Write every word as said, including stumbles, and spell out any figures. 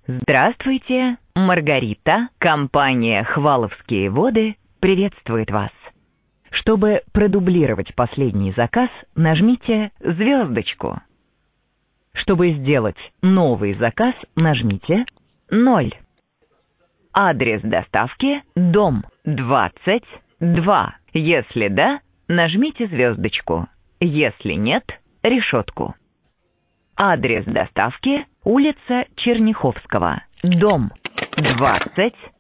Здравствуйте, Маргарита. Компания «Хваловские воды» приветствует вас. Чтобы продублировать последний заказ, нажмите звездочку. Чтобы сделать новый заказ, нажмите ноль. Адрес доставки: дом двадцать два. Если да, нажмите звездочку. Если нет, решетку. Адрес доставки: улица Черняховского, дом двадцать